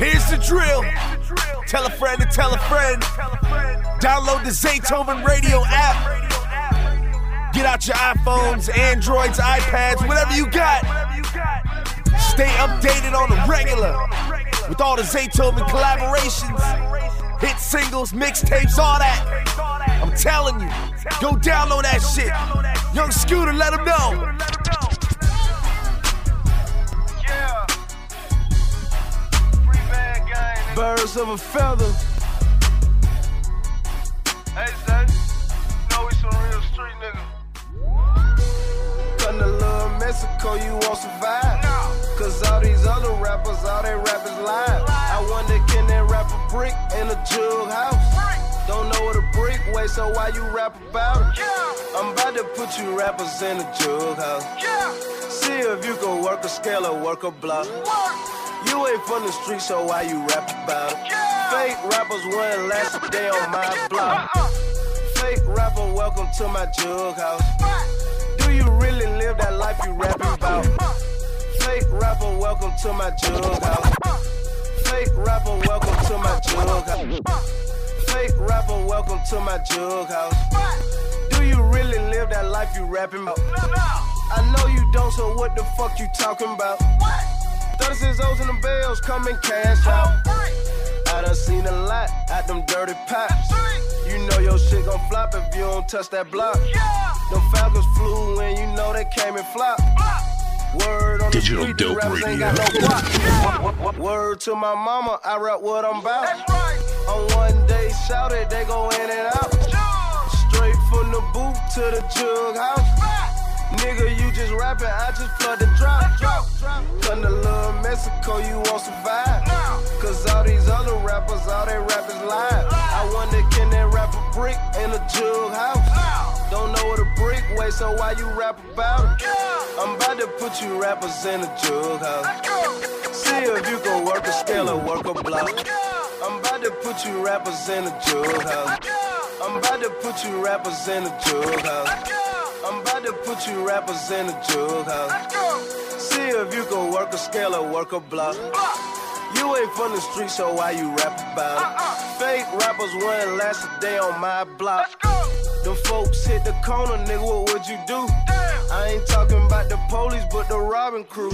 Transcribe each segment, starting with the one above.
Here's the drill. Tell a friend to tell a friend. Download the Zaytoven Radio app. Get out your iPhones, Androids, iPads, whatever you got. Stay updated on the regular with all the Zaytoven collaborations, hit singles, mixtapes, all that. I'm telling you, go download that shit. Young Scooter, let him know. Birds of a feather. Hey, son, you know we some real street niggas. Come to little Mexico, you won't survive. Cause all these other rappers, all they rap is live. I wonder, can they rap a brick in a jug house? Don't know what a brick weighs, so why you rap about it? I'm about to put you rappers in a jug house. See if you can work a scale or work a block. You ain't from the street, so why you rap about it? Fake rappers wouldn't last a day on my block. Fake rapper, welcome to my jug house. Do you really live that life you rapping about? Fake rapper, welcome to my jug house. Fake rapper, welcome to my jug house. Fake rapper, welcome to my jug house. Do you really live that life you rapping about? I know you don't, so what the fuck you talking about? 36 O's and the bells coming cash out. I done seen a lot at them dirty pops. You know your shit gon' flop if you don't touch that block. Them Falcons flew in, you know they came and flopped. Word on Digital the street, Dope the rappers ain't Radio. got no block. Word to my mama, I rap what I'm about. On one day shouted, they go in and out. Straight from the booth to the jug house. Nigga, you just rapping, I just flood the drop. Come to little Mexico, you won't survive. Cause all these other rappers, all they rap is live. I wonder, can they rap a brick in a jug house? Don't know what a brick weighs, so why you rap about it? I'm about to put you rappers in a jug house. See if you can work a scale or work a block. I'm about to put you rappers in a jug house. I'm about to put you rappers in a jug house. I'm about to put you rappers in a jug house. See if you can work a scale or work a block. You ain't from the street, so why you rap about it? Fake rappers wouldn't last a day on my block. Them folks hit the corner, nigga, what would you do? I ain't talking about the police, but the robbing crew.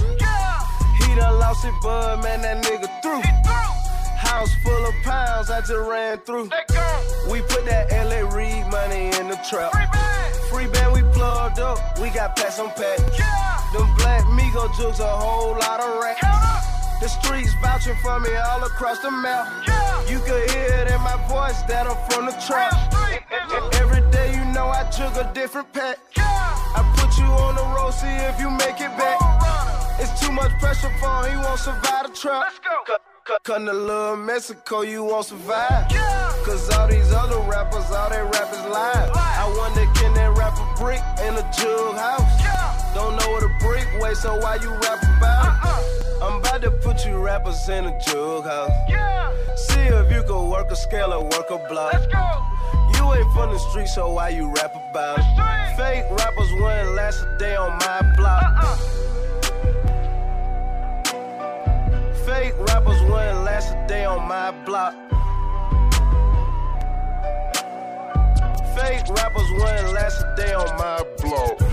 He done lost it, bud, man, that nigga through. House full of pounds, I just ran through. We put that LA Reid money in the trap. Free band, we plugged up, we got packs on pack. Them Black Migo jokes, a whole lot of racks. The streets vouching for me all across the map. You could hear it in my voice that I'm from the trap. Every day you know I jug a different pack. I put you on the road, see if you make it back. It's too much pressure for him, he won't survive the trap. Come to little Mexico, you won't survive. Cause all these other rappers, all they rap is live. I wonder, can they rap a brick in a jug house? Don't know what a brick weighs, so why you rap about it? I'm about to put you rappers in a jug house. See if you can work a scale or work a block. You ain't from the street, so why you rap about it? Fake rappers wouldn't last a day on my block. Fake rappers wouldn't last a day on my block. Fake rappers wouldn't last a day on my block.